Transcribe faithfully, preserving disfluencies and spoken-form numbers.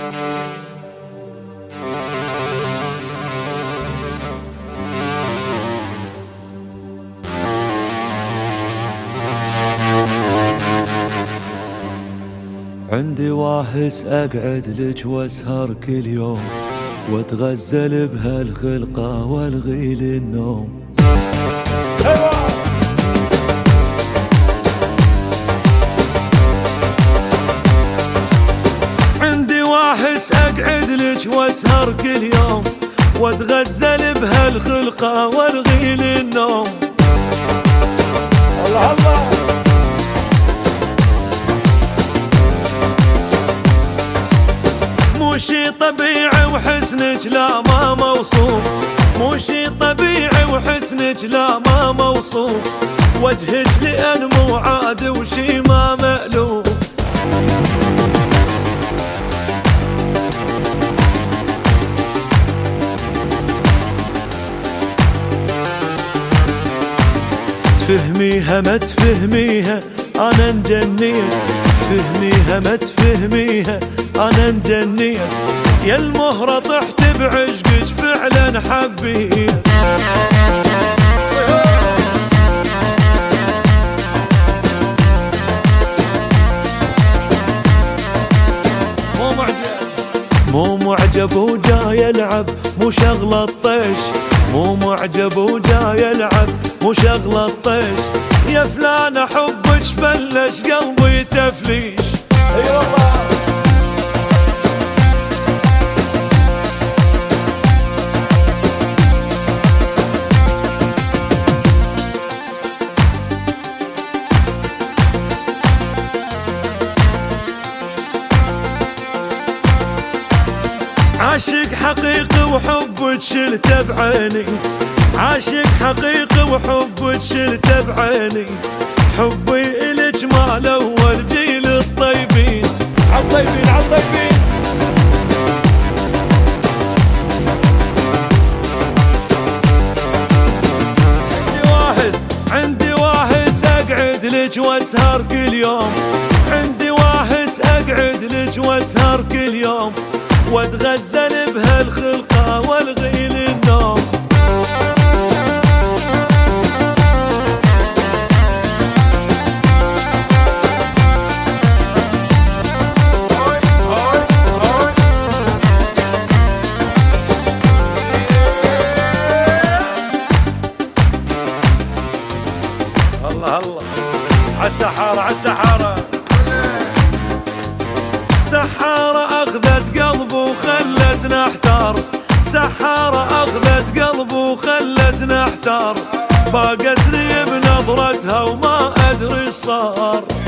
عندي واحس أقعد لك واسهر كل يوم، واتغزل بهالخلقة والغي للنوم. عندي واحس أقعد لك واسهر كل يوم، واتغزل بهالخلقة والغي للنوم. الله الله مو شي طبيعي وحسنك لا ما موصوف، مو شي طبيعي وحسنك لا ما موصوف، وجهك لأن مو عادي وشي ما مألوف. تفهميها ما تفهميها أنا انجنيت، تفهميها ما تفهميها أنا انجنيت، يا المهرة طحت بعشقك فعلا حبيت. مو معجب مو معجب وجاي يلعب مو شغلة الطيش، مو معجب وجاي يلعب مو شغلة الطيش، يا فلان حبك فلش قلبي تفليش. اي والله عاشق حقيقي وحبك شلته بعيني، عاشق حقيقي وحبك شلته بعيني، حبي إلك مال أول جيل الطيبين. عالطيبين عالطيبين عندي واحس عندي واحس أقعد لك واسهر كل يوم، عندي واحس أقعد لك واسهر كل يوم، واتغزل بهالخلقة والغي للنوم. الله الله عالسحارة عالسحارة سحارة أخذت قلب وخلتنا احتار، سحارة أخذت قلب وخلتنا احتار، باقت لي بنظرتها وما أدري ايش صار.